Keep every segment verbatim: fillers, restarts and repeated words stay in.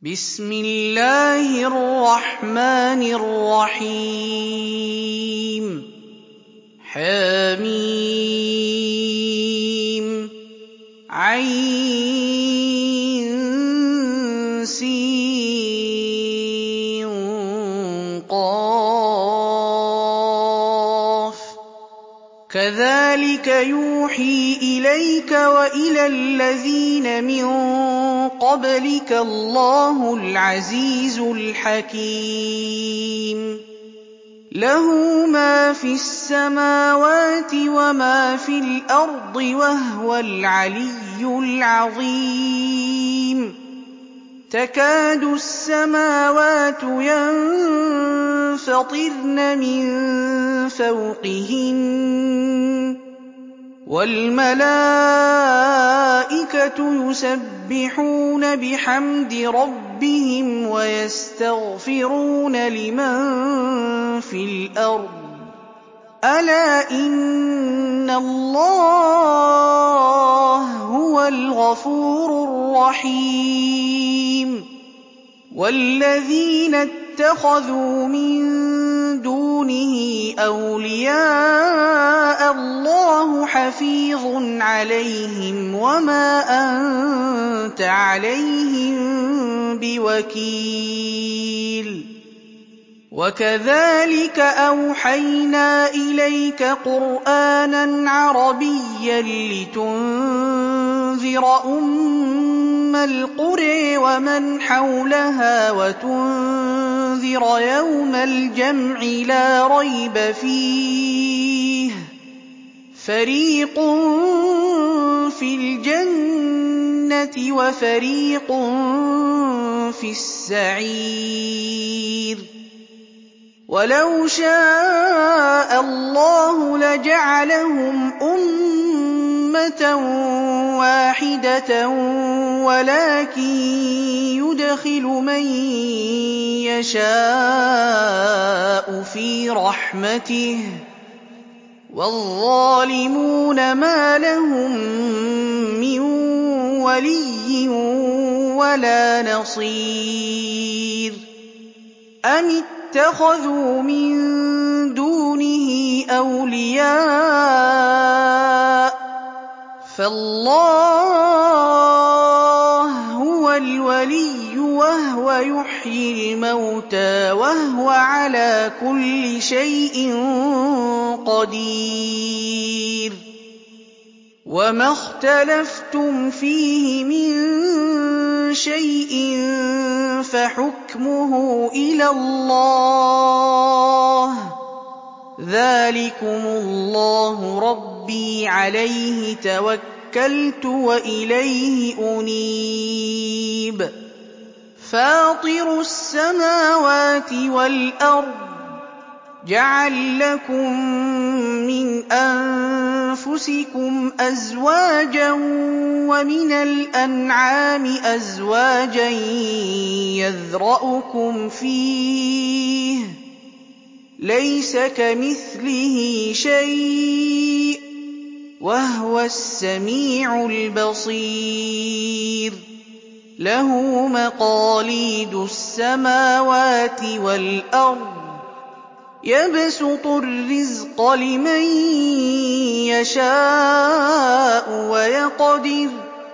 بسم الله الرحمن الرحيم حميم عين سين قاف كذلك يوحي إليك وإلى الذين من قبلك الله العزيز الحكيم له ما في السماوات وما في الأرض وهو العلي العظيم تكاد السماوات ينفطرن من فوقهن والملائكة يسبحون بحمد ربهم ويستغفرون لمن في الأرض ألا إن الله هو الغفور الرحيم والذين اتخذوا من دونه أولياء الله حفيظ عليهم وما أنت عليهم بوكيل وكذلك أوحينا إليك قرآنا عربيا لتنذر أم القرى ومن حولها وتنذر يوم الجمع لا ريب فيه فريق في الجنة وفريق في السعير ولو شاء الله لجعلهم أمة واحدة ولكن يدخل من يشاء في رحمته والظالمون ما لهم من ولي ولا نصير أم اتخذوا من دونه أولياء فالله هو الولي وهو يحيي الموتى وهو على كل شيء قدير وما اختلفتم فيه من شيء فحكمه إلى الله ذلكم الله ربي عليه توكلت وإليه أنيب فاطر السماوات والأرض جعل لكم من أنفسكم أزواجا ومن الأنعام أزواجا يذرأكم فيه ليس كمثله شيء وهو السميع البصير له مقاليد السماوات والأرض يبسط الرزق لمن يشاء ويقدر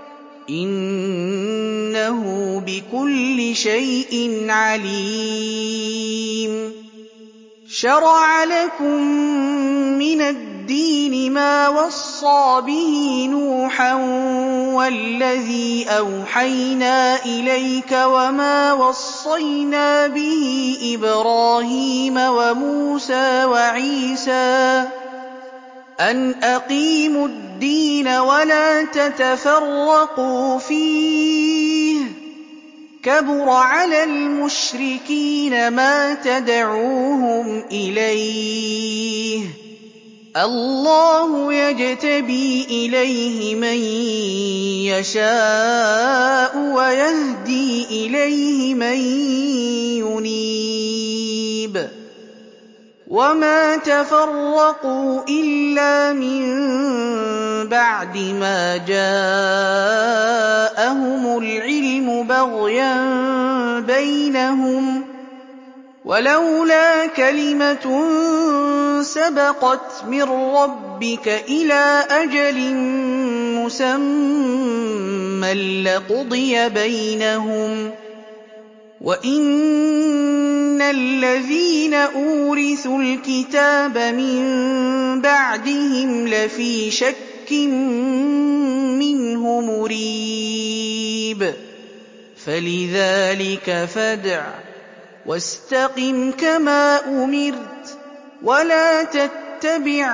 إنه بكل شيء عليم شرع لكم من الدين ما وصى به نوحا والذي أوحينا إليك وما وصينا به إبراهيم وموسى وعيسى أن أقيموا الدين ولا تتفرقوا فيه كبر على المشركين ما تدعوهم إليه الله يجتبي إليه من يشاء ويهدي إليه من ينيب وما تفرقوا إلا من بعد ما جاءهم العلم بَغْيًا بَيْنَهُمْ ۖ وَلَوْلَا كَلِمَةٌ سَبَقَتْ مِن رَّبِّكَ إِلَىٰ أَجَلٍ مُّسَمًّى لَّقُضِيَ بَيْنَهُمْ ۚ وَإِنَّ الَّذِينَ أُورِثُوا الْكِتَابَ مِن بَعْدِهِمْ لَفِي شَكٍّ مِّنْهُ مُرِيبٍ فَلِذَٰلِكَ فَادْعُ وَاسْتَقِمْ كَمَا أُمِرْتَ وَلَا تَتَّبِعْ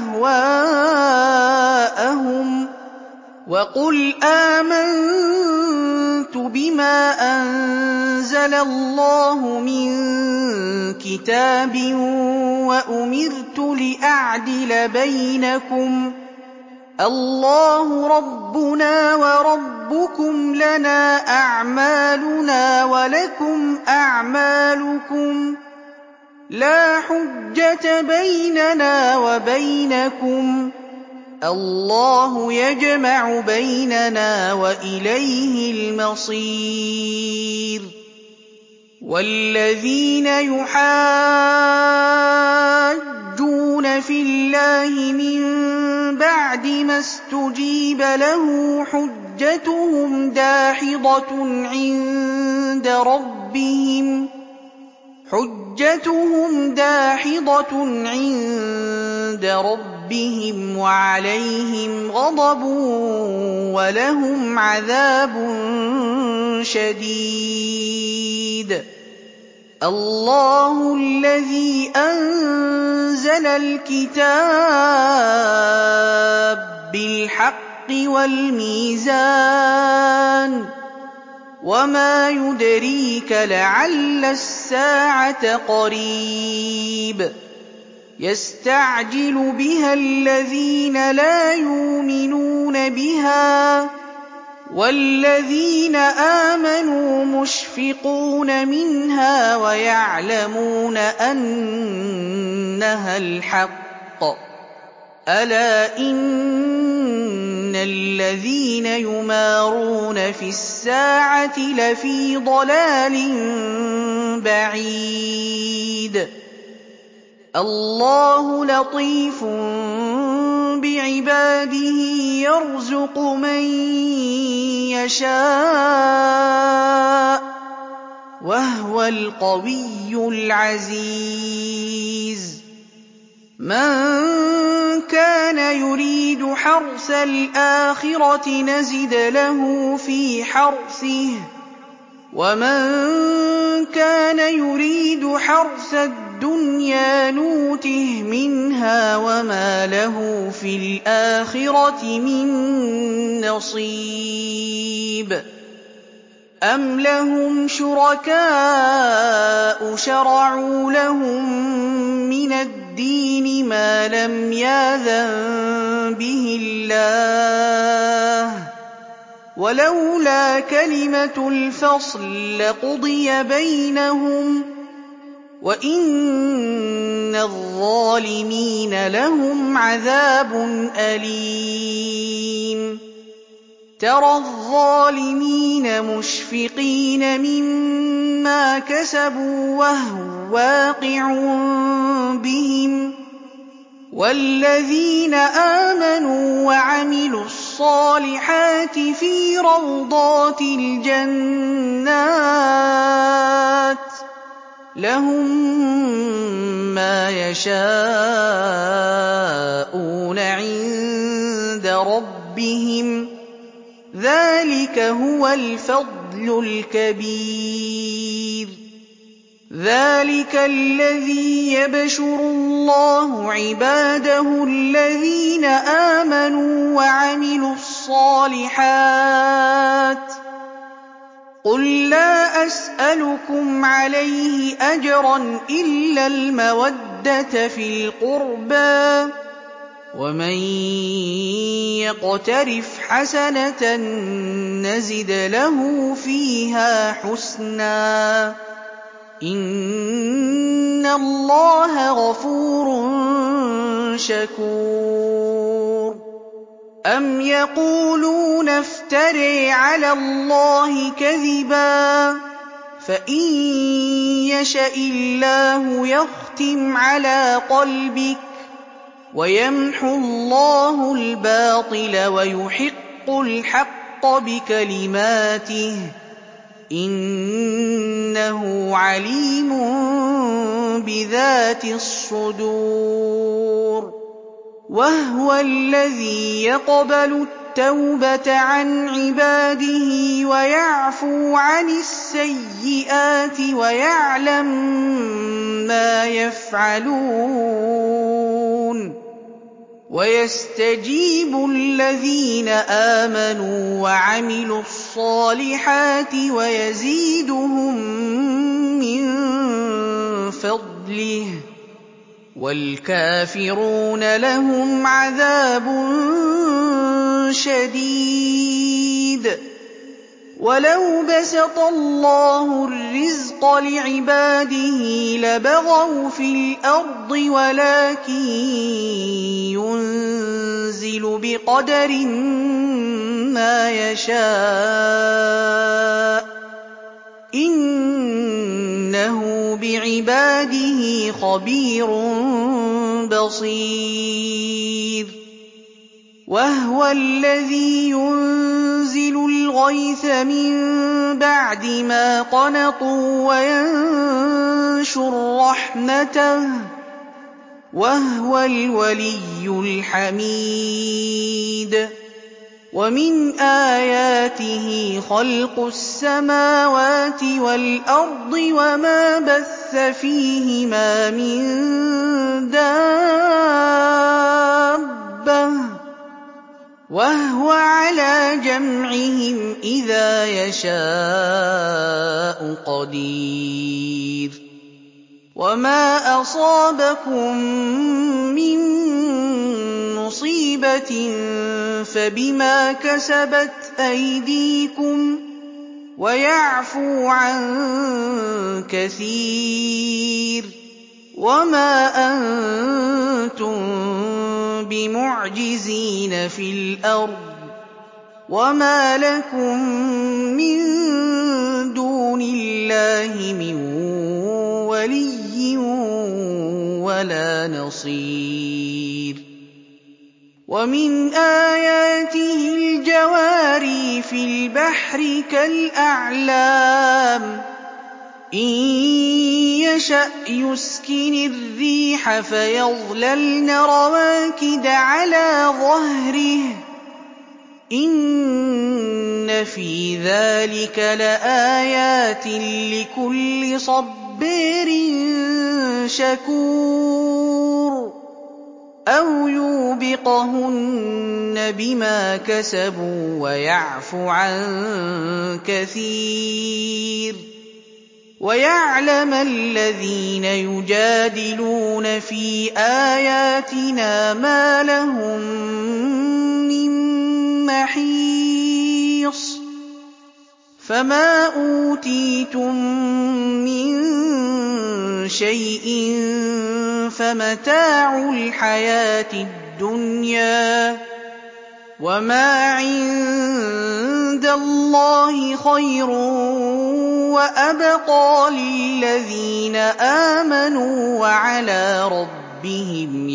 أَهْوَاءَهُمْ وَقُلْ آمَنتُ بِمَا أَنزَلَ اللَّهُ مِن كِتَابٍ وَأُمِرْتُ لِأَعْدِلَ بَيْنَكُمْ ۖ اللَّهُ رَبُّنَا وَرَبُّكُمْ لَنَا أَعْمَالُنَا وَلَكُمْ أَعْمَالُكُمْ ۖ لَا حُجَّةَ بَيْنَنَا وَبَيْنَكُمْ ۖ اللَّهُ يَجْمَعُ بَيْنَنَا وَإِلَيْهِ الْمَصِيرُ وَالَّذِينَ يُحَاجُّونَ فِي اللَّهِ مِن بَعْدِ مَا اسْتُجِيبَ لَهُ حُجَّتُهُمْ دَاحِضَةٌ عِندَ رَبِّهِمْ حُجَّتُهُمْ دَاحِضَةٌ عِندَ رَبِّهِمْ وَعَلَيْهِمْ غَضَبٌ وَلَهُمْ عَذَابٌ شَدِيدٌ اللَّهُ الَّذِي أَنزَلَ الْكِتَابَ بِالْحَقِّ وَالْمِيزَانَ ۗ وَمَا يُدْرِيكَ لَعَلَّ السَّاعَةَ قَرِيبٌ يَسْتَعْجِلُ بِهَا الَّذِينَ لَا يُؤْمِنُونَ بِهَا ۖ وَالَّذِينَ آمَنُوا مُشْفِقُونَ مِنْهَا وَيَعْلَمُونَ أَنَّهَا الْحَقُّ ۗ أَلَا إِنَّ الَّذِينَ يُمَارُونَ فِي السَّاعَةِ لَفِي ضَلَالٍ بَعِيدٍ اللَّهُ لَطِيفٌ بِعِبَادِهِ يَرْزُقُ مَن يَشَاءُ ۖ وَهُوَ الْقَوِيُّ الْعَزِيزُ مَن كَانَ يُرِيدُ حَرْثَ الْآخِرَةِ نَزِدْ لَهُ فِي حَرْثِهِ ۖ وَمَن كَانَ يُرِيدُ حَرْثَ الدُّنْيَا نُؤْتِهِ مِنْهَا وَمَا لَهُ فِي الْآخِرَةِ مِن نَّصِيبٍ أَمْ لَهُمْ شُرَكَاءُ شَرَعُوا لَهُم مِّنَ الدِّينِ مَا لَمْ يَأْذَن بِهِ اللَّهُ ۚ وَلَوْلَا كَلِمَةُ الْفَصْلِ لَقُضِيَ بَيْنَهُمْ ۗ وَإِنَّ الظَّالِمِينَ لَهُمْ عَذَابٌ أَلِيمٌ تَرَى الظَّالِمِينَ مُشْفِقِينَ مِمَّا كَسَبُوا وَهُوَ وَاقِعٌ بِهِمْ ۗ وَالَّذِينَ آمَنُوا وَعَمِلُوا الصَّالِحَاتِ فِي رَوْضَاتِ الْجَنَّاتِ لَهُم مَّا يَشَاءُونَ عِندَ رَبِّهِمْ ۚ ذَٰلِكَ هُوَ الْفَضْلُ الْكَبِيرُ ذَٰلِكَ الَّذِي يَبْشُرُ اللَّهُ عِبَادَهُ الَّذِينَ آمَنُوا وَعَمِلُوا الصَّالِحَاتِ ۗ قُل لَّا أَسْأَلُكُمْ عَلَيْهِ أَجْرًا إِلَّا الْمَوَدَّةَ فِي الْقُرْبَىٰ ۗ وَمَن يَقْتَرِفْ حَسَنَةً نَّزِدْ لَهُ فِيهَا حُسْنًا ۚ إِنَّ اللَّهَ غَفُورٌ شَكُورٌ أَمْ يَقُولُونَ افْتَرَىٰ عَلَى اللَّهِ كَذِبًا ۖ فَإِن يَشَإِ اللَّهُ يَخْتِمْ عَلَىٰ قَلْبِكَ وَيَمْحُ اللَّهُ الْبَاطِلَ وَيُحِقُّ الْحَقَّ بِكَلِمَاتِهِ ۚ إِنَّهُ عَلِيمٌ بِذَاتِ الصُّدُورِ. وَهُوَ الَّذِي يَقْبَلُ التَّوْبَةَ عَنْ عِبَادِهِ وَيَعْفُو عَنِ السَّيِّئَاتِ وَيَعْلَمُ مَا يَفْعَلُونَ. وَيَسْتَجِيبُ الَّذِينَ آمَنُوا وَعَمِلُوا الصَّالِحَاتِ وَيَزِيدُهُم مِّن فَضْلِهِ ۚ وَالْكَافِرُونَ لَهُمْ عَذَابٌ شَدِيدٌ. وَلَوْ بَسَطَ اللَّهُ الرِّزْقَ لِعِبَادِهِ لَبَغَوْا فِي الْأَرْضِ وَلَٰكِن يُنزِلُ بِقَدَرٍ مَّا يَشَاءُ ۚ إِنَّهُ بِعِبَادِهِ خَبِيرٌ بَصِيرٌ. وَهُوَ الَّذِي يُنزِلُ الْغَيْثَ مِن بَعْدِ مَا قَنَطُوا وَيَنشُرُ رَحْمَتَهُ ۚ وَهُوَ الْوَلِيُّ الْحَمِيدُ. وَمِنْ آيَاتِهِ خَلْقُ السَّمَاوَاتِ وَالْأَرْضِ وَمَا بَثَّ فِيهِمَا مِن دَابَّةٍ ۚ وَهُوَ عَلَىٰ جَمْعِهِمْ إِذَا يَشَاءُ قَدِيرٌ. وَمَا أَصَابَكُم مِّن مُّصِيبَةٍ فَبِمَا كَسَبَتْ أَيْدِيكُمْ ۖ وَيَعْفُو عَن كَثِيرٍ. وَمَا أَنتُم بِمُعْجِزِينَ فِي الْأَرْضِ ۖ وَمَا لَكُم مِّن دُونِ اللَّهِ مِن وَلِيٍّ وَلَا نَصِيرٍ. وَمِنْ آيَاتِهِ الْجَوَارِ فِي الْبَحْرِ كَالْأَعْلَامِ ۚ إِن يَشَأْ يُسْكِنِ الرِّيحَ فَيَظْلَلْنَ رَوَاكِدَ عَلَىٰ ظَهْرِهِ ۚ إِنَّ فِي ذَٰلِكَ لَآيَاتٍ لِّكُلِّ صَبَّارٍ شَكُورٍ. أَوْ يُوبِقْهُنَّ بِمَا كَسَبُوا وَيَعْفُ عَن كَثِيرٍ. وَيَعْلَمَ الَّذِينَ يُجَادِلُونَ فِي آيَاتِنَا مَا لَهُم مِّن مَّحِيصٍ. فَمَا أُوتِيتُم مِّن شَيْءٍ فَمَتَاعُ الْحَيَاةِ الدُّنْيَا ۖ وَمَا عِندَ اللَّهِ خَيْرٌ وَأَبْقَىٰ لِلَّذِينَ آمَنُوا وَعَلَىٰ رَبِّهِمْ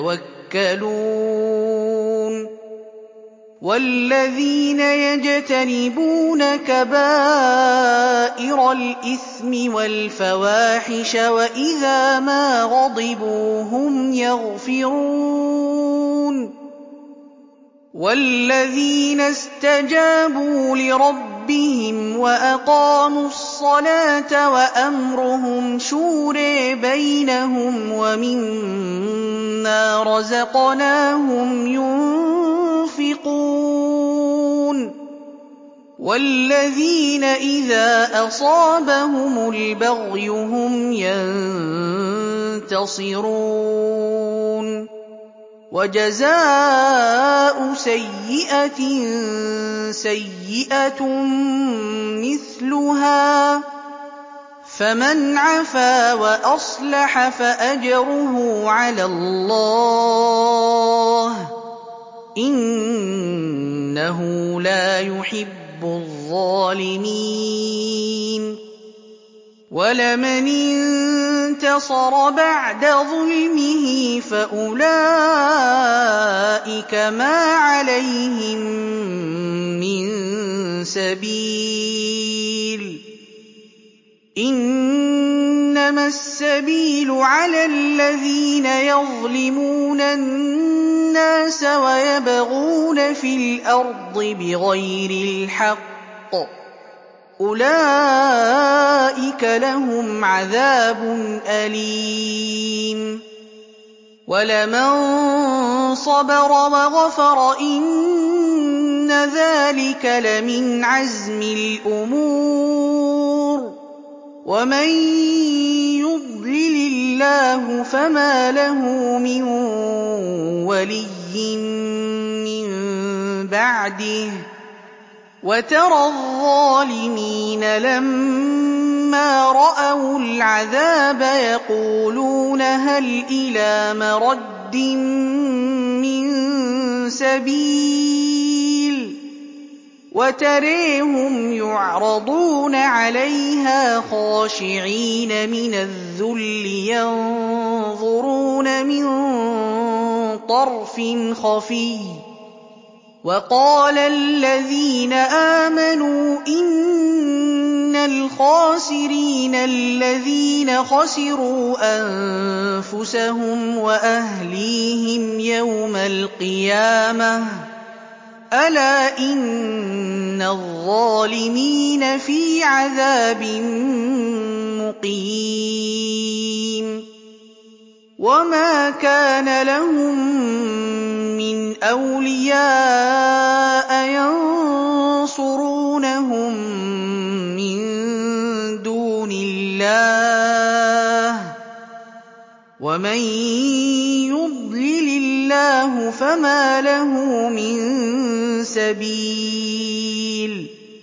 يَتَوَكَّلُونَ. وَالَّذِينَ يَجْتَنِبُونَ كَبَائِرَ الْإِثْمِ وَالْفَوَاحِشَ وَإِذَا مَا غَضِبُوا هُمْ يَغْفِرُونَ. وَالَّذِينَ اسْتَجَابُوا لِرَبِّهِمْ وَأَقَامُوا الصَّلَاةَ وَأَمْرُهُمْ شُورَىٰ بَيْنَهُمْ وَمِمَّا رَزَقْنَاهُمْ يُنفِقُونَ. وَالَّذِينَ إِذَا أَصَابَهُمُ الْبَغْيُ هُمْ يَنتَصِرُونَ. وَجَزَاءُ سَيِّئَةٍ سَيِّئَةٌ مِّثْلُهَا ۖ فَمَنْ عَفَا وَأَصْلَحَ فَأَجْرُهُ عَلَى اللَّهِ ۚ إِنَّهُ لَا يُحِبُّ الظَّالِمِينَ وَلَمَنِ انتَصَرَ بَعْدَ ظُلْمِهِ فَأُولَٰئِكَ مَا عَلَيْهِم مِّن سَبِيلٍ إِنَّمَا السَّبِيلُ عَلَى الَّذِينَ يَظْلِمُونَ النَّاسَ وَيَبْغُونَ فِي الْأَرْضِ بِغَيْرِ الْحَقِّ أُولَٰئِكَ لَهُمْ عَذَابٌ أَلِيمٌ وَلَمَن صَبَرَ وَغَفَرَ إِنَّ ذَٰلِكَ لَمِنْ عَزْمِ الْأُمُورِ وَمَن يُضْلِلِ اللَّهُ فَمَا لَهُ مِن وَلِيٍّ مِّن بَعْدِهِ وَتَرَى الظَّالِمِينَ لَمَّا رَأَوُا الْعَذَابَ يَقُولُونَ هَلْ إِلَىٰ مَرَدٍّ مِّن سَبِيلٍ وَتَرَيْهُمْ يُعْرَضُونَ عَلَيْهَا خَاشِعِينَ مِنَ الذُّلِّ يَنظُرُونَ مِن طَرْفٍ خَفِيٍّ وَقَالَ الَّذِينَ آمَنُوا إِنَّ الْخَاسِرِينَ الَّذِينَ خَسِرُوا أَنفُسَهُمْ وَأَهْلِيهِمْ يَوْمَ الْقِيَامَةِ أَلَا إِنَّ الظَّالِمِينَ فِي عَذَابٍ مُّقِيمٍ وَمَا كَانَ لَهُم مِّنْ أَوْلِيَاءَ يَنصُرُونَهُم مِّن دُونِ اللَّهِ ۗ وَمَن يُضْلِلِ اللَّهُ فَمَا لَهُ مِن سَبِيلٍ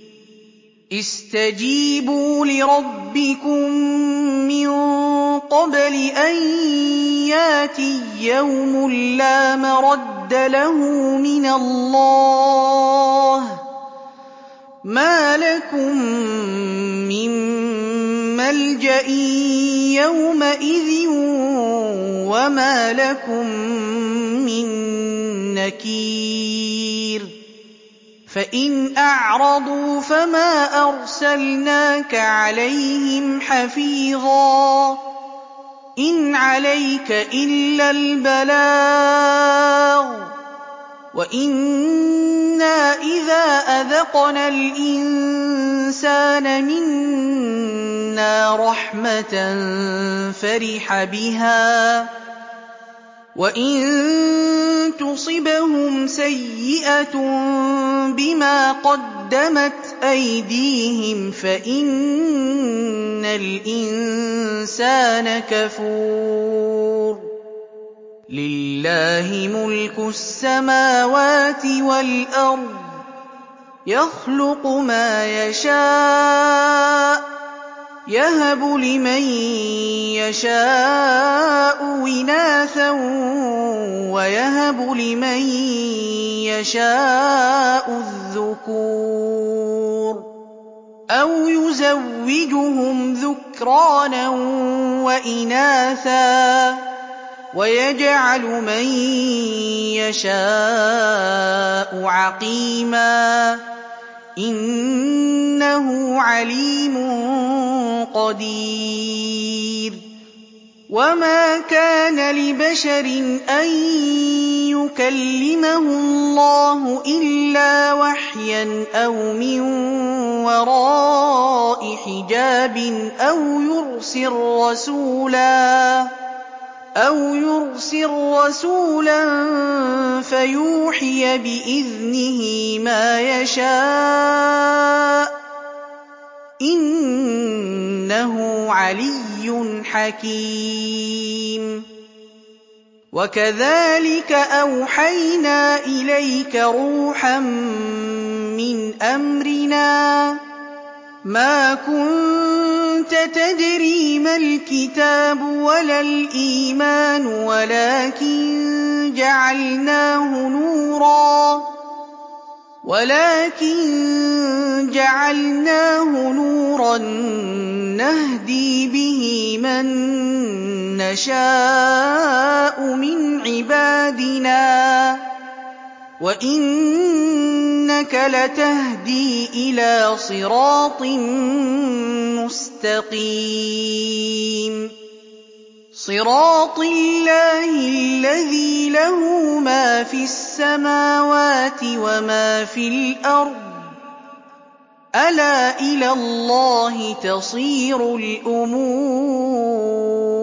اسْتَجِيبُوا لِرَبِّكُم مِّن قَبْلِ أَن يَأْتِيَ يَوْمٌ لَّا مَرَدَّ لَهُ مِنَ اللَّهِ ۚ مَا لَكُم مِّن مَّلْجَإٍ يَوْمَئِذٍ وَمَا لَكُم مِّن نَّكِيرٍ فَإِنْ أَعْرَضُوا فَمَا أَرْسَلْنَاكَ عَلَيْهِمْ حَفِيظًا إِنْ عَلَيْكَ إِلَّا الْبَلَاغُ وَإِنَّا إِذَا أَذَقْنَا الْإِنسَانَ مِنَّا رَحْمَةً فَرِحَ بِهَا وَإِن تُصِبْهُمْ سَيِّئَةٌ بِمَا قَدَّمَتْ أَيْدِيهِمْ فَإِنَّ الْإِنسَانَ كَفُورٌ لِلَّهِ مُلْكُ السَّمَاوَاتِ وَالْأَرْضِ يَخْلُقُ مَا يَشَاءُ يَهَبُ لِمَن يَشَاءُ إِنَاثًا وَيَهَبُ لِمَن يَشَاءُ الذُّكُورَ أَوْ يُزَوِّجُهُمْ ذُكْرَانًا وَإِنَاثًا وَيَجْعَلُ مَن يَشَاءُ عَقِيمًا إِنَّهُ عَلِيمٌ قَدِيرٌ وَمَا كَانَ لِبَشَرٍ أَن يُكَلِّمَهُ اللَّهُ إِلَّا وَحْيًا أَوْ مِن وَرَاءِ حِجَابٍ أَوْ يُرْسِلَ رَسُولًا أَوْ يُرْسِلَ رَسُولًا فَيُوحِيَ بِإِذْنِهِ مَا يَشَاءُ إِنَّهُ عَلِيٌّ حَكِيمٌ وَكَذَٰلِكَ أَوْحَيْنَا إِلَيْكَ رُوحًا مِّنْ أَمْرِنَا مَا كُنتَ كُنتَ تَدْرِي مَا الْكِتَابُ وَلَا الْإِيمَانُ وَلَٰكِن جَعَلْنَاهُ نُورًا وَلَٰكِن جَعَلْنَاهُ نُورًا نَّهْدِي بِهِ مَن نَّشَاءُ مِنْ عِبَادِنَا ۚ وَإِنَّكَ لَتَهْدِي إِلَىٰ صِرَاطٍ مُّسْتَقِيمٍ صِرَاطِ اللَّهِ الَّذِي لَهُ مَا فِي السَّمَاوَاتِ وَمَا فِي الْأَرْضِ ۗ أَلَا إِلَى اللَّهِ تَصِيرُ الْأُمُورُ